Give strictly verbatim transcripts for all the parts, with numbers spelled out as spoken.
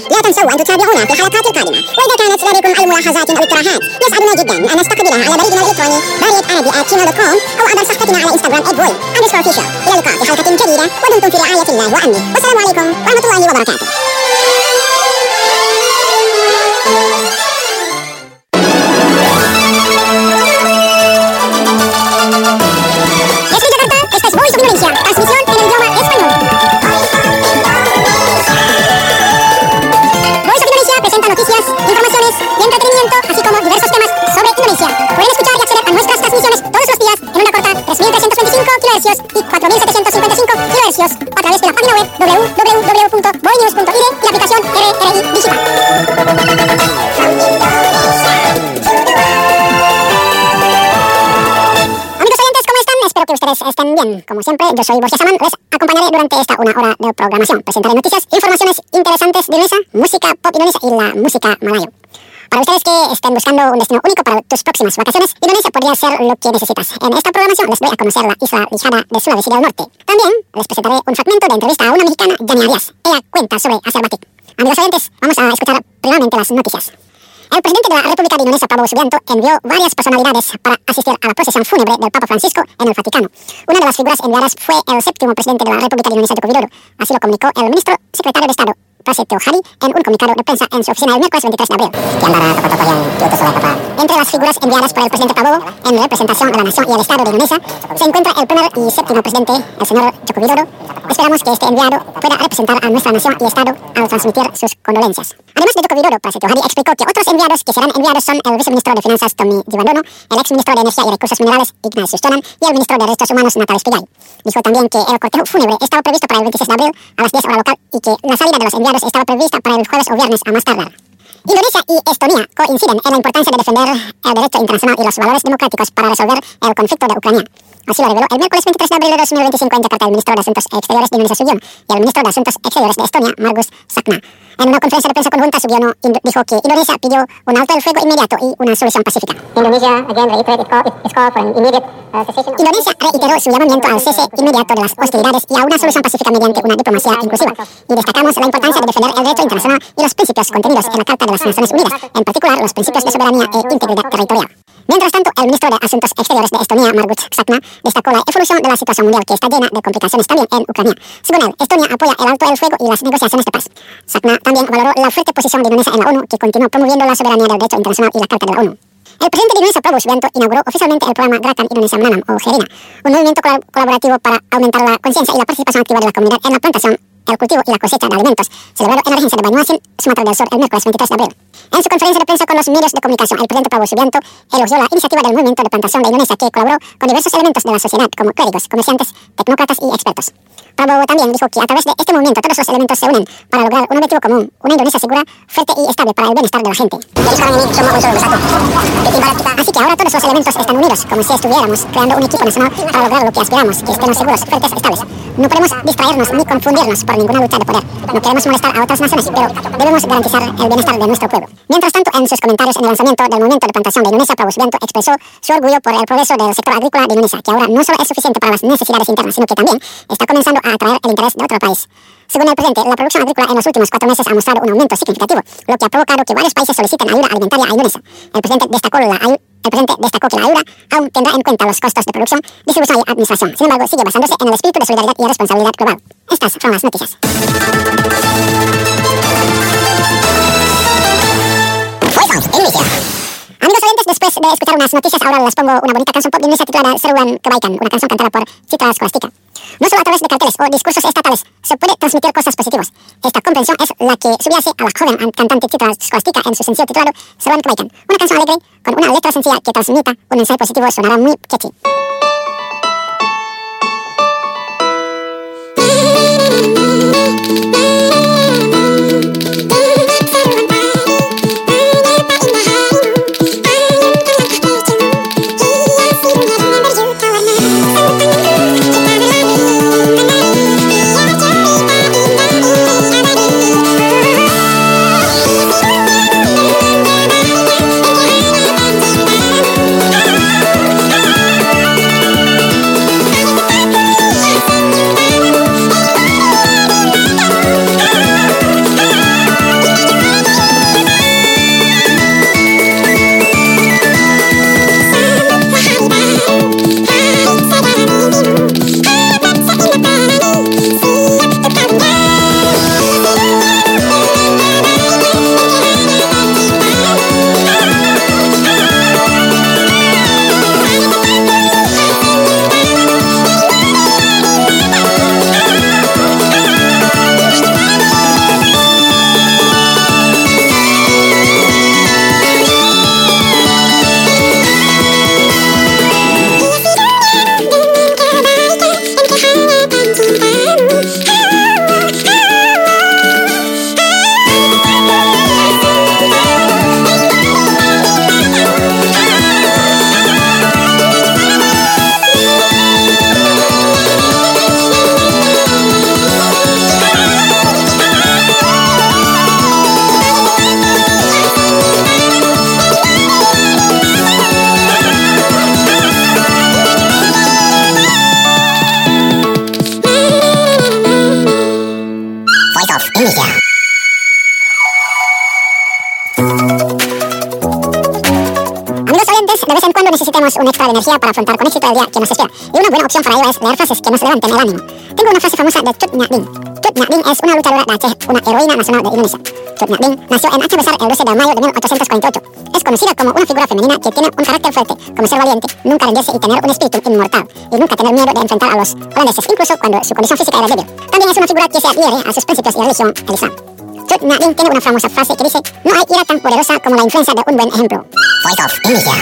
لا تنسوا أن تتابعونا في الحلقات القادمة، وإذا كانت لديكم أي ملاحظات أو اقتراحات يسعدنا جدا أن نستقبلها على بريدنا الإلكتروني بارية عربي آت جيميل دوت كوم أو عبر صفحتنا على انستغرام @boy underscore official. إلى اللقاء في حلقة جديدة، ودمتم في رعاية الله وأمنه، والسلام عليكم ورحمة الله وبركاته. Transmisión en el idioma español. Voice of Indonesia presenta noticias, informaciones y entretenimiento, así como diversos temas sobre Indonesia. Pueden escuchar y acceder a nuestras transmisiones todos los días en una corta tres mil trescientos veinticinco kilohercios y cuatro mil setecientos cincuenta y cinco kilohercios a través de la página web doble u doble u doble u punto boy news punto i d y la aplicación R R I Digital. Espero que ustedes estén bien. Como siempre, yo soy Borja Saman. Les acompañaré durante esta una hora de programación. Presentaré noticias, informaciones interesantes de Indonesia, música pop indonesia y la música malayo. Para ustedes que estén buscando un destino único para tus próximas vacaciones, Indonesia podría ser lo que necesitas. En esta programación les doy a conocer la isla Lejana de Sulawesi del Norte. También les presentaré un fragmento de entrevista a una mexicana, Yani Arias. Ella cuenta sobre hacer batik. Amigos oyentes, vamos a escuchar primeramente las noticias. El presidente de la República de Indonesia, Prabowo Subianto, envió varias personalidades para asistir a la procesión fúnebre del Papa Francisco en el Vaticano. Una de las figuras enviadas fue el séptimo presidente de la República de Indonesia, Joko Widodo. Así lo comunicó el ministro secretario de Estado, Prasetyo Hadi, en un comunicado de prensa en su oficina el miércoles veintitrés de abril. Entre las figuras enviadas por el presidente Prabowo en representación de la nación y el Estado de Indonesia se encuentra el primer y séptimo presidente, el señor Joko Widodo. Esperamos que este enviado pueda representar a nuestra nación y Estado al transmitir sus condolencias. Además de Joko Widodo, Prasetyo Hadi explicó que otros enviados que serán enviados son el viceministro de Finanzas, Tommy Diwandono, el exministro de Energía y Recursos Minerales, Ignatius Jonan, y el ministro de Derechos Humanos, Natalis Pigai. Dijo también que el cortejo fúnebre estaba previsto para el veintiséis de abril a las diez hora local y que la salida de los enviados estaba prevista para el jueves o viernes a más tardar. Indonesia y Estonia coinciden en la importancia de defender el derecho internacional y los valores democráticos para resolver el conflicto de Ucrania. Así lo reveló el miércoles veintitrés de abril de dos mil veinticinco en Yakarta el ministro de Asuntos Exteriores de Indonesia, Sugiono, y el ministro de Asuntos Exteriores de Estonia, Margus Sakna. En una conferencia de prensa conjunta, Sugiono dijo que Indonesia pidió un alto el fuego inmediato y una solución pacífica. Indonesia again reiterated its call for an immediate uh, cessation. Indonesia reiteró su llamamiento al cese inmediato de las hostilidades y a una solución pacífica mediante una diplomacia inclusiva. Y destacamos la importancia de defender el derecho internacional y los principios contenidos en la Carta de las Naciones Unidas, en particular los principios de soberanía e integridad territorial. Mientras tanto, el ministro de Asuntos Exteriores de Estonia, Margus Sakna, destacó la evolución de la situación mundial que está llena de complicaciones también en Ucrania. Según él, Estonia apoya el alto el fuego y las negociaciones de paz. Sakna también valoró la fuerte posición de Indonesia en la ONU, que continúa promoviendo la soberanía del derecho internacional y la Carta de la ONU. El presidente de Indonesia, Prabowo Subianto, inauguró oficialmente el programa Gerakan Indonesia Menanam, o GERINA, un movimiento colab colaborativo para aumentar la conciencia y la participación activa de la comunidad en la plantación, el cultivo y la cosecha de alimentos, celebrado en la regencia de Banyuasin, Sumatra del Sur, el miércoles veintitrés de abril. En su conferencia de prensa con los medios de comunicación, el presidente Prabowo Subianto elogió la iniciativa del movimiento de plantación de Indonesia, que colaboró con diversos elementos de la sociedad, como clérigos, comerciantes, tecnócratas y expertos. Prabowo también dijo que a través de este movimiento todos los elementos se unen para lograr un objetivo común, una Indonesia segura, fuerte y estable para el bienestar de la gente. Así que ahora todos los elementos están unidos, como si estuviéramos creando un equipo nacional para lograr lo que aspiramos, que estemos seguros, fuertes, estables. No podemos distraernos ni confundirnos por ninguna lucha de poder. No queremos molestar a otras naciones, pero debemos garantizar el bienestar de nuestro pueblo. Mientras tanto, en sus comentarios en el lanzamiento del movimiento de plantación de Indonesia, Prabowo Subianto expresó su orgullo por el progreso del sector agrícola de Indonesia, que ahora no solo es suficiente para las necesidades internas, sino que también está comenzando a atraer el interés de otro país. Según el presidente, la producción agrícola en los últimos cuatro meses ha mostrado un aumento significativo, lo que ha provocado que varios países soliciten ayuda alimentaria a Indonesia. El presidente destacó, la el presidente destacó que la ayuda aún tendrá en cuenta los costos de producción, distribución y administración. Sin embargo, sigue basándose en el espíritu de solidaridad y responsabilidad global. Estas son las noticias. Amigos oyentes, después de escuchar unas noticias, ahora les pongo una bonita canción pop de Indonesia titulada Seruan Kebaikan, una canción cantada por Citra Scholastica. No solo a través de carteles o discursos estatales se puede transmitir cosas positivas. Esta comprensión es la que subyace a la joven cantante Citra Scholastica en su sencillo titulado Seruan Kebaikan, una canción alegre con una letra sencilla que transmita un mensaje positivo. Sonará muy catchy. un extra de energía para afrontar con éxito el día que nos espera. Y una buena opción para ello es leer frases que nos levanten el ánimo. Tengo una frase famosa de Tut Nyak Ding. Tut Nyak Ding es una luchadora de Aceh, una heroína nacional de Indonesia. Tut Nyak Ding nació en Aceh Besar el doce de mayo de mil ochocientos cuarenta y ocho. Es conocida como una figura femenina que tiene un carácter fuerte, como ser valiente, nunca rendirse y tener un espíritu inmortal, y nunca tener miedo de enfrentar a los holandeses, incluso cuando su condición física era débil. También es una figura que se adhiere a sus principios y religión, el Islam. Tut Nyak Ding tiene una famosa frase que dice: no hay ira tan poderosa como la influencia de un buen ejemplo. Voice of Indonesia.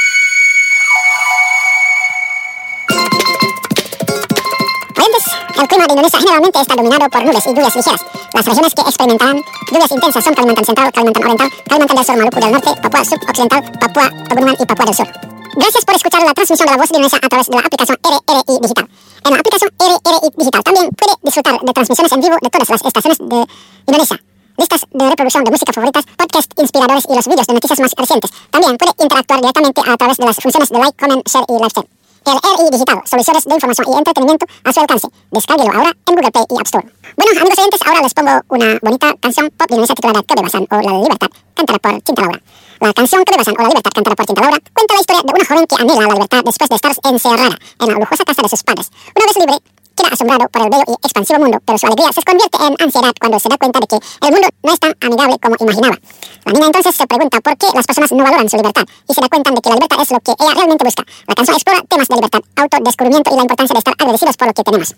El clima de Indonesia generalmente está dominado por nubes y lluvias ligeras. Las regiones que experimentarán lluvias intensas son Kalimantan Central, Kalimantan Oriental, Kalimantan del Sur, Maluku del Norte, Papua Suboccidental, Papua Pegunungan y Papua del Sur. Gracias por escuchar la transmisión de la voz de Indonesia a través de la aplicación R R I Digital. En la aplicación R R I Digital también puede disfrutar de transmisiones en vivo de todas las estaciones de Indonesia, listas de reproducción de música favoritas, podcasts inspiradores y los vídeos de noticias más recientes. También puede interactuar directamente a través de las funciones de like, comment, share y lifestyle. El R I Digital, soluciones de información y entretenimiento a su alcance. Descárguelo ahora en Google Play y App Store. Bueno, amigos oyentes, ahora les pongo una bonita canción pop de Indonesia titulada Kebebasan o La Libertad, cantada por Cinta Laura. La canción Kebebasan o La Libertad, cantada por Cinta Laura, cuenta la historia de una joven que anhela la libertad después de estar encerrada en la lujosa casa de sus padres. Una vez libre, queda asombrado por el bello y expansivo mundo, pero su alegría se convierte en ansiedad cuando se da cuenta de que el mundo no es tan amigable como imaginaba. La niña entonces se pregunta por qué las personas no valoran su libertad y se da cuenta de que la libertad es lo que ella realmente busca. La canción explora temas de libertad, autodescubrimiento y la importancia de estar agradecidos por lo que tenemos.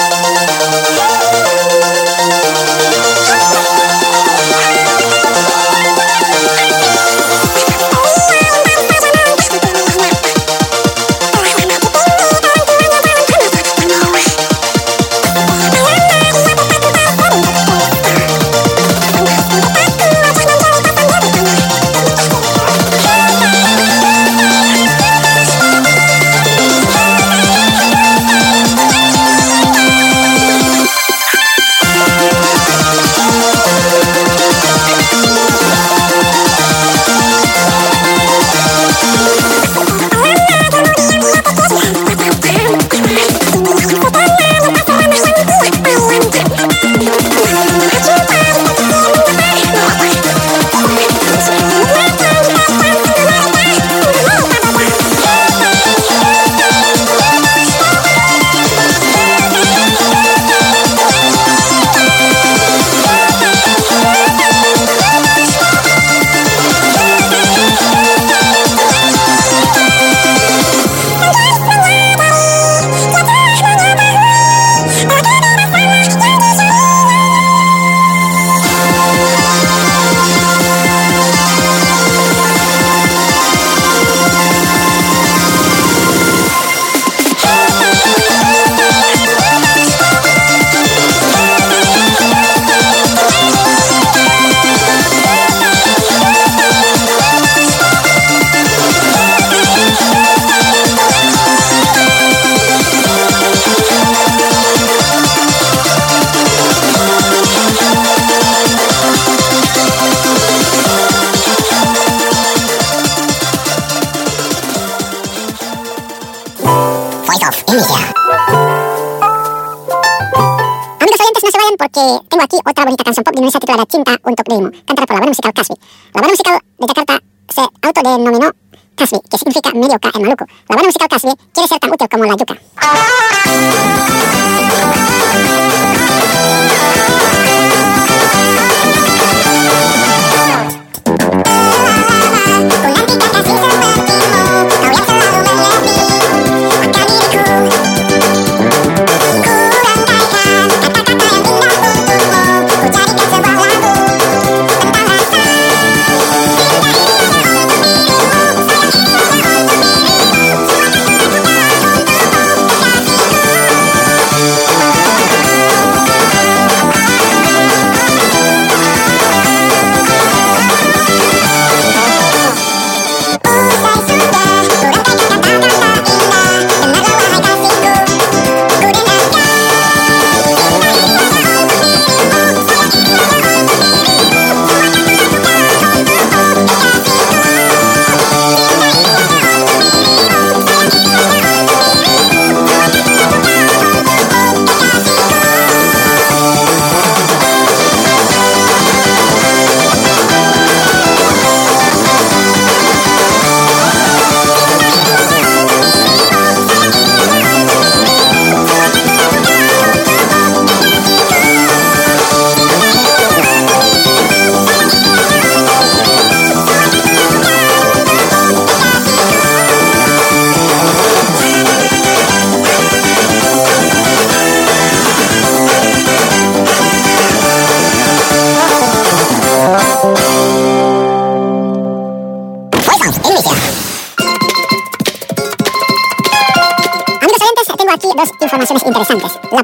Amigos oyentes, no se vayan porque tengo aquí otra bonita canción pop de Indonesia titulada Cinta Untuk Dirimu, cantada por la banda musical Kasbi. La banda musical de Jakarta se autodenominó Kasbi, que significa medio K en Maluku. La banda musical Kasbi quiere ser tan útil como la yuca.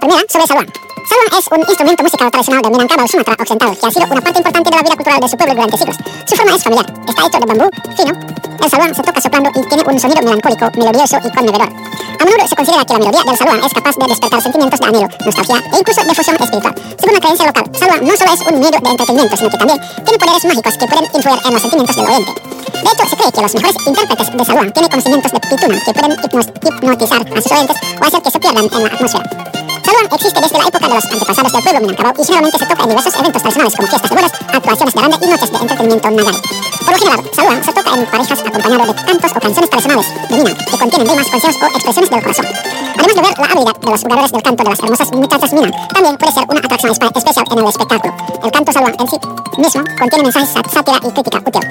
Primera, sobre Saluang. Saluang es un instrumento musical tradicional de Minangkabau, Sumatra Occidental, que ha sido una parte importante de la vida cultural de su pueblo durante siglos. Su forma es familiar, está hecho de bambú fino. El saluang se toca soplando y tiene un sonido melancólico, melodioso y conmovedor. A menudo se considera que la melodía del saluang es capaz de despertar sentimientos de anhelo, nostalgia e incluso de fusión espiritual. Según la creencia local, saluang no solo es un medio de entretenimiento, sino que también tiene poderes mágicos que pueden influir en los sentimientos del oyente. De hecho, se cree que los mejores intérpretes de saluang tienen conocimientos de pituna que pueden hipnos- hipnotizar a sus oyentes o hacer que se pierdan en la atmósfera. Saluang existe desde la época de los antepasados del pueblo Minangkabau y generalmente se toca en diversos eventos tradicionales como fiestas de bodas, actuaciones de randa y noches de entretenimiento nagari. Por lo general, saluang se toca en parejas acompañado de cantos o canciones tradicionales de Minang que contienen rimas, consejos o expresiones del corazón. Además de ver la habilidad de los jugadores del canto de las hermosas muchachas Minang, también puede ser una atracción espe- especial en el espectáculo. El canto saluang en sí mismo contiene mensajes, sat- sátira y crítica útil.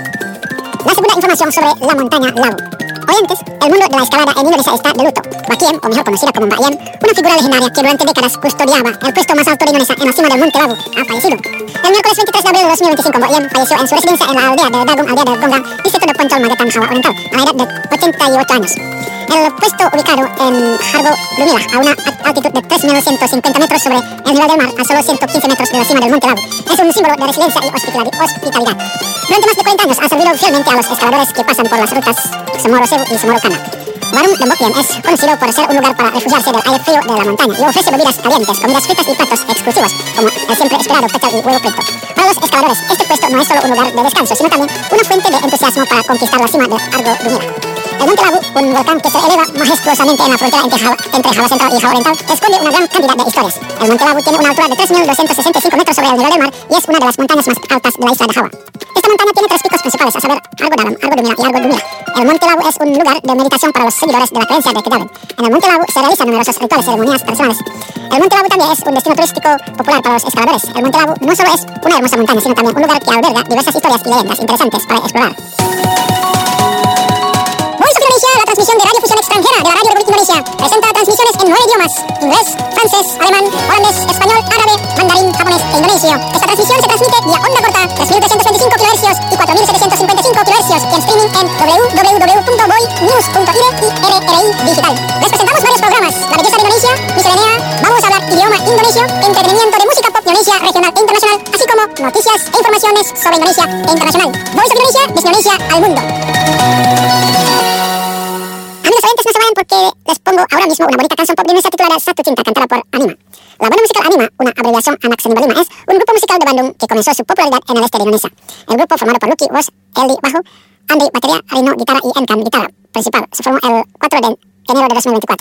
La segunda información sobre la montaña Labu. Oyentes, el mundo de la escalada en Indonesia está de luto. Bakiem, o mejor conocida como Mbak Yem, una figura legendaria que durante décadas custodiaba el puesto más alto de Indonesia en la cima del monte Labu, ha fallecido. El miércoles veintitrés de abril de dos mil veinticinco, Mbak Yem falleció en su residencia en la aldea de Dagung, aldea del Gonggang, distrito de Poncol, Magetan, Java Oriental, a la edad de ochenta y ocho años. El puesto ubicado en Hargo Lumila, a una altitud de tres mil ciento cincuenta metros sobre el nivel del mar, a solo ciento quince metros de la cima del monte Labu, es un símbolo de resiliencia y hospitalidad. Durante más de cuarenta años ha servido fielmente a los escaladores que pasan por las rutas Semoro Sewu y Semoro Kana. Warung de Mbok Yem es conocido por ser un lugar para refugiarse del aire frío de la montaña y ofrece bebidas calientes, comidas fritas y platos exclusivos, como el siempre esperado pechal y huevo frito. Para los escaladores, este puesto no es solo un lugar de descanso, sino también una fuente de entusiasmo para conquistar la cima de Argo Lumila. El monte Labu, un volcán que se eleva majestuosamente en la frontera entre Java, entre Java Central y Java Oriental, esconde una gran cantidad de historias. El monte Labu tiene una altura de tres mil doscientos sesenta y cinco metros sobre el nivel del mar y es una de las montañas más altas de la isla de Java. Esta montaña tiene tres picos principales, a saber, Argo Dalam, Argo Dumila y Argo Dumila. El monte Labu es un lugar de meditación para los seguidores de la creencia de Kedawen. En el monte Labu se realizan numerosos rituales y ceremonias tradicionales. El monte Labu también es un destino turístico popular para los escaladores. El monte Labu no solo es una hermosa montaña, sino también un lugar que alberga diversas historias y leyendas interesantes para explorar. La transmisión de radiofusión extranjera de la Radio Republic Indonesia presenta transmisiones en nueve idiomas: inglés, francés, alemán, holandés, español, árabe, mandarín, japonés e indonesio. Esta transmisión se transmite vía onda corta tres mil trescientos veinticinco kilohercios y cuatro mil setecientos cincuenta y cinco kilohercios y en streaming en w w w punto boy news punto i d y R R I digital. Les presentamos varios programas: La belleza de Indonesia, Miscelánea, Vamos a hablar idioma indonesio, entretenimiento de música pop de Indonesia regional e internacional, así como noticias e informaciones sobre Indonesia e internacional. Voice of Indonesia, desde Indonesia al mundo. Amigos oyentes, no se vayan porque les pongo ahora mismo una bonita canción pop de Indonesia titulada Satu Cinta, cantada por Anima. La banda musical Anima, una abreviación Anak Seni Lima, es un grupo musical de Bandung que comenzó su popularidad en el este de Indonesia. El grupo, formado por Lucky, voz, Eli, bajo, Andri, batería, Rino, guitarra y Enkam, guitarra principal, se formó el cuatro de enero de dos mil veinticuatro.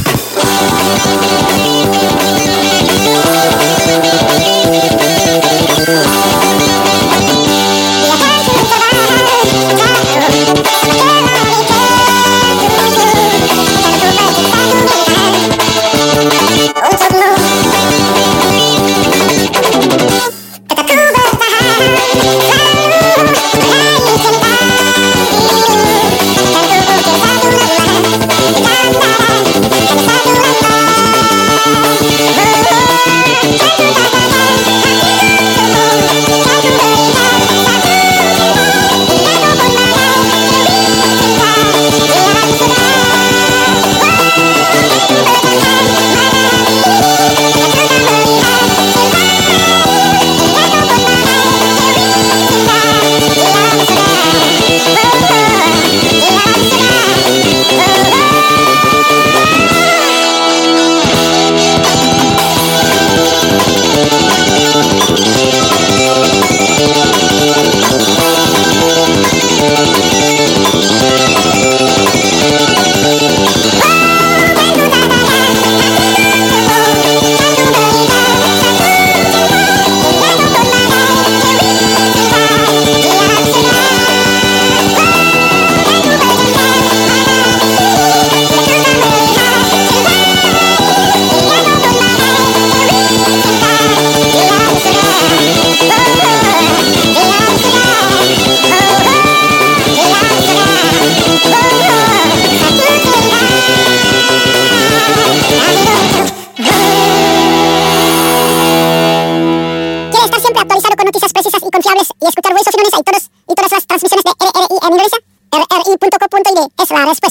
Y escuchar Voice of Indonesia y, todos, y todas las transmisiones de R R I en Indonesia, R R I punto co punto i d es la respuesta.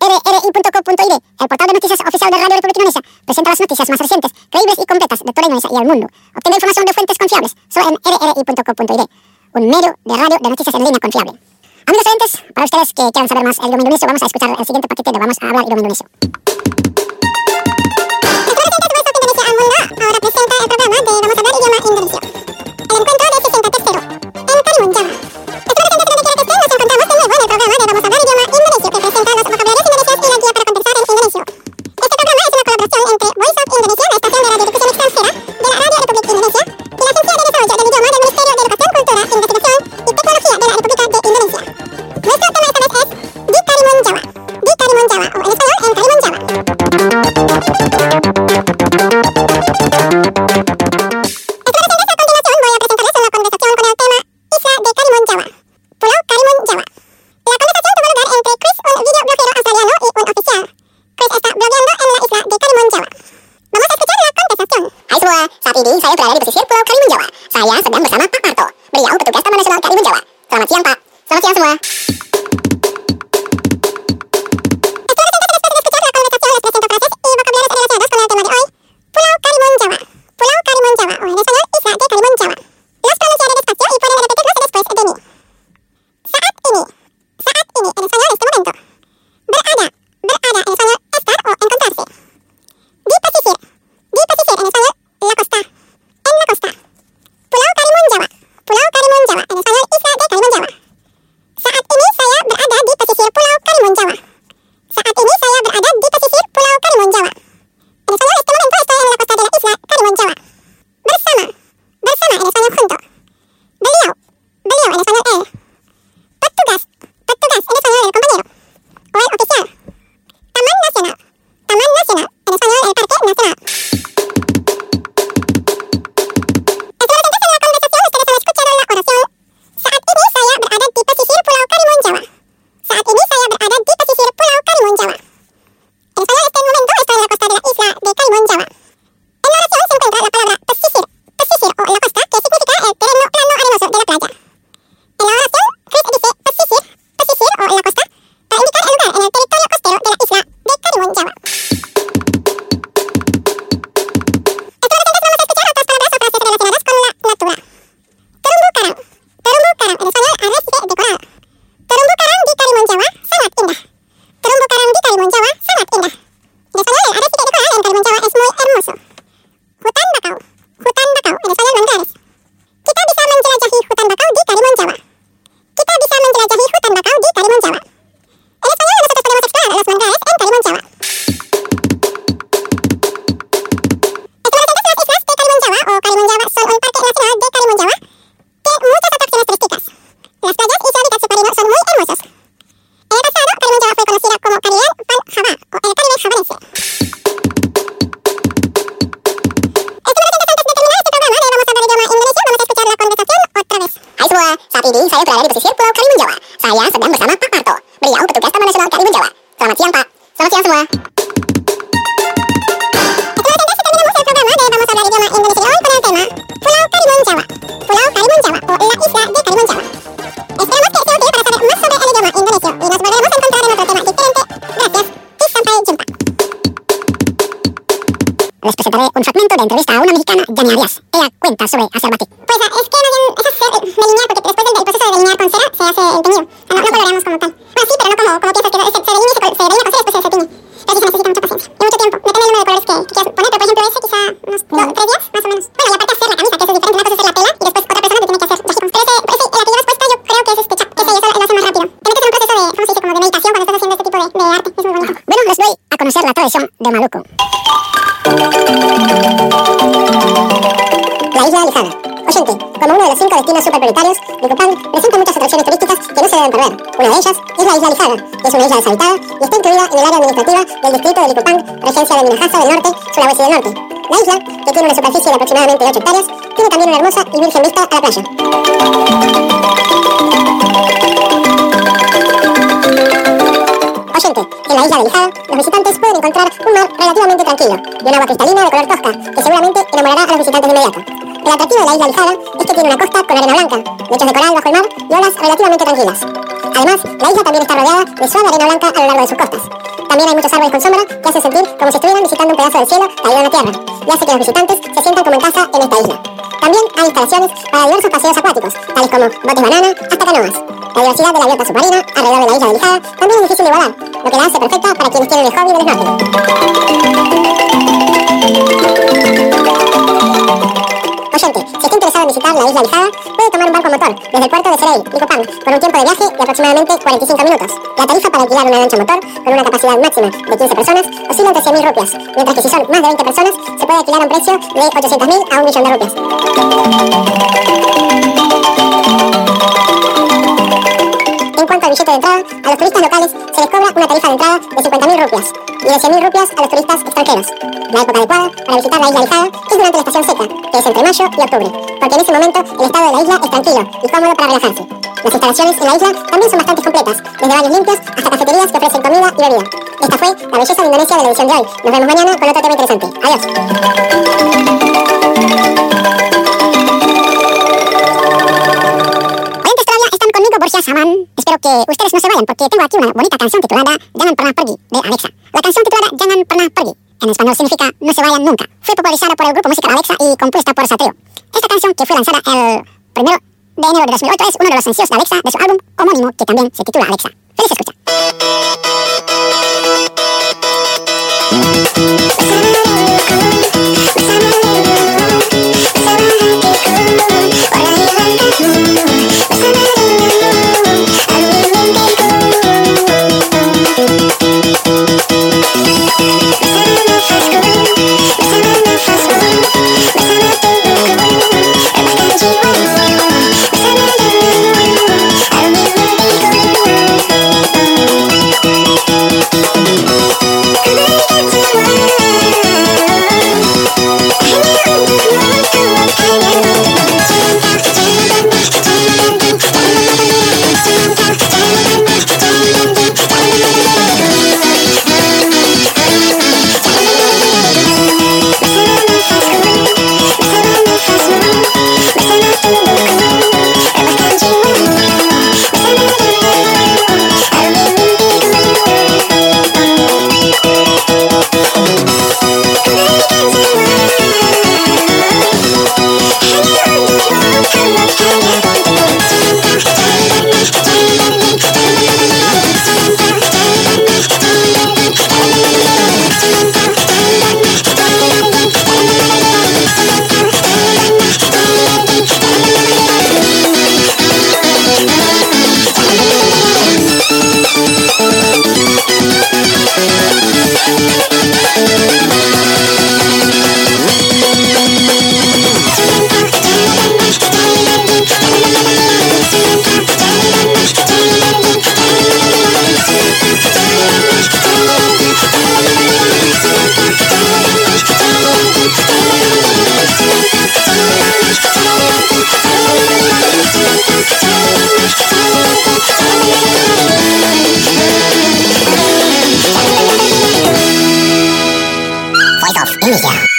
r r i punto co punto i d, el portal de noticias oficial de Radio República Indonesia, presenta las noticias más recientes, creíbles y completas de toda Indonesia y el mundo. Obtenga información de fuentes confiables solo en r r i punto co punto i d, un medio de radio de noticias en línea confiable. Amigos oyentes, para ustedes que quieran saber más el idioma indonesio, vamos a escuchar el siguiente paquete de Vamos a hablar idioma indonesio. Ahora presenta el programa de Vamos a hablar idioma indonesio. El encuentro de sesenta y tres en Karimun, Java. Espero que donde quiera que estén, nos encontramos de nuevo en el programa de Vamos a hablar idioma indonesio, que presenta los vocabularios indonesios y la guía para conversar en indonesio. Este programa es una colaboración entre Voice of Indonesia, la estación de radiodifusión extranjera de la Radio República Indonesia, y la Agencia de Desarrollo del Idioma del Ministerio de Educación, Cultura, Investigación y Tecnología de la República de Indonesia. Nuestro tema esta vez es Di Karimun, Java. Di Karimun, Java, o en español, en Karimun, Java. Ini saya berada di pesisir Pulau Karimun Jawa. Saya sedang bersama Pak Marto. Beliau petugas Taman Nasional Karimun Jawa. Selamat siang, Pak. Selamat siang semua. Ini saya berada di pesisir Pulau Karimun Jawa. Saya sedang bersama Pak Marto. Beliau petugas Taman Nasional Karimun Jawa. Selamat siang, Pak. Selamat siang semua. Les presentaré un fragmento de entrevista a una mexicana, Yani Arias. Ella cuenta sobre hacer batik. Pues es que más bien es hacer delinear, porque después del, del proceso de delinear con cera se hace el teñido. O sea, no, no coloreamos como tal. Bueno, sí, pero no como, como piensas que se, se delinea y se, se delinea con cera y después se, se tiñe. Pero sí se necesita mucha paciencia y mucho tiempo. Depende del número de colores que, que quieras poner, pero por ejemplo ese quizá unos dos, tres días, más o menos. Bueno, y aparte hacer la camisa, que eso es diferente. Una cosa es hacer la tela y después otra persona te tiene que hacer yajitos. Pero ese, ese, el que llevas puesto yo creo que es este chap, que ese eso lo hace más rápido. Te metes en un proceso de, ¿cómo se dice? Como de meditación cuando estás haciendo este tipo de, de arte. Es muy bonito. Bueno, les doy a conocer la tradición de Maluku. La isla Lijada. Oshente, como uno de los cinco destinos superprioritarios, Likupang presenta muchas atracciones turísticas que no se deben perder. Una de ellas es la isla Lijada, que es una isla deshabitada y está incluida en el área administrativa del distrito de Likupang, regencia de Minahasa del Norte, Sulawesi del Norte. La isla, que tiene una superficie de aproximadamente ocho hectáreas, tiene también una hermosa y virgen vista a la playa. Oyente, en la isla de Lijada, los visitantes pueden encontrar un mar relativamente tranquilo y un agua cristalina de color tosca, que seguramente enamorará a los visitantes de inmediato. El atractivo de la isla Lijada es que tiene una costa con arena blanca, lechos de coral bajo el mar y olas relativamente tranquilas. Además, la isla también está rodeada de suave arena blanca a lo largo de sus costas. También hay muchos árboles con sombra que hacen sentir como si estuvieran visitando un pedazo del cielo caído en la tierra, y hace que los visitantes se sientan como en casa en esta isla. También hay instalaciones para diversos paseos acuáticos, tales como botes banana hasta canoas. La diversidad de la biota submarina alrededor de la isla de Lijada también es difícil de igualar, lo que la hace perfecta para quienes tienen el hobby del snorkeling. Oyente, si está interesado en visitar la isla de Lijada, puede tomar un barco motor desde el puerto de Serey, Licopán, por un tiempo de viaje de aproximadamente cuarenta y cinco minutos. La tarifa para alquilar una lancha motor con una capacidad máxima de quince personas oscila entre cien mil rupias, mientras que si son más de veinte personas se puede alquilar a un precio de ochocientos mil a un millón de rupias. En cuanto al billete de entrada, a los turistas locales se les cobra una tarifa de entrada de cincuenta mil rupias y de cien mil rupias a los turistas extranjeros. La época adecuada para visitar la isla Lijada es durante la estación seca, que es entre mayo y octubre, porque en ese momento el estado de la isla es tranquilo y cómodo para relajarse. Las instalaciones en la isla también son bastante completas, desde baños limpios hasta cafeterías que ofrecen comida y bebida. Esta fue la belleza de Indonesia de la edición de hoy. Nos vemos mañana con otro tema interesante. Adiós. Saman. Espero que ustedes no se vayan porque tengo aquí una bonita canción titulada Jangan Pernah Pergi de Alexa. La canción titulada Jangan Pernah Pergi en español significa No se vayan nunca. Fue popularizada por el grupo musical Alexa y compuesta por Satrio. Esta canción, que fue lanzada el primero de enero de dos mil ocho, es uno de los sencillos de Alexa de su álbum homónimo que también se titula Alexa. ¡Feliz escucha! Voice of Indonesia.